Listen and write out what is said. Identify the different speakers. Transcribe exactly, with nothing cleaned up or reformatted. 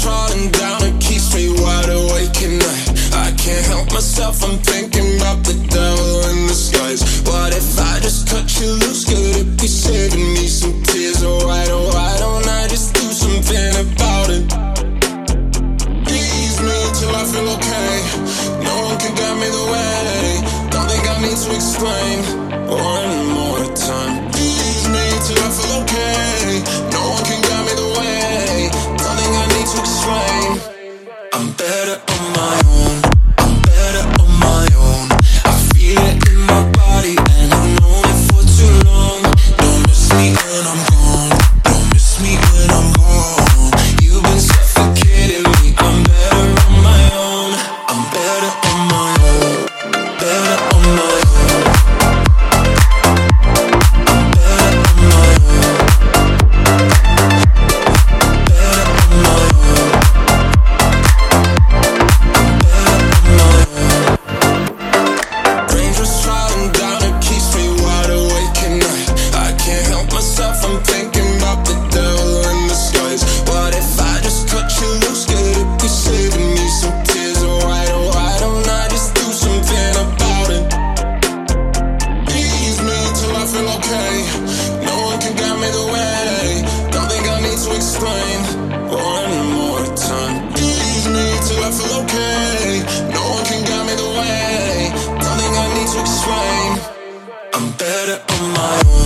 Speaker 1: falling down and keeps me wide awake at night. I can't help myself, I'm thinking about the devil in disguise. What if I just cut you loose? Could it be saving me some tears? Oh, why, oh, why don't I just do something about it? Ease me till I feel okay. No one can guide me the way. Don't think I need to explain one more time. Ease me till I feel okay. No one can guide me the way. Don't think I need to explain. I'm better on my own. I'm better on my own. I feel it in my body and I've known it for too long. Don't miss me when I'm gone. Don't miss me when I'm gone. You've been suffocating me. I'm better on my own. I'm better on my own. Better on my own. I'm better on my own. Better on my own. Rain just falling down, it keeps me wide awake at night. I can't help myself, I'm thinking about the devil in disguise. What if I just cut you loose? Could it be saving me some tears? Oh, why, oh, why don't I just do something about it? Ease me till I feel okay. No one can guide me the way. Don't think I need to explain one more time. Ease me till I feel okay. No one can guide me the way. Don't think I need to explain. I'm better on my own.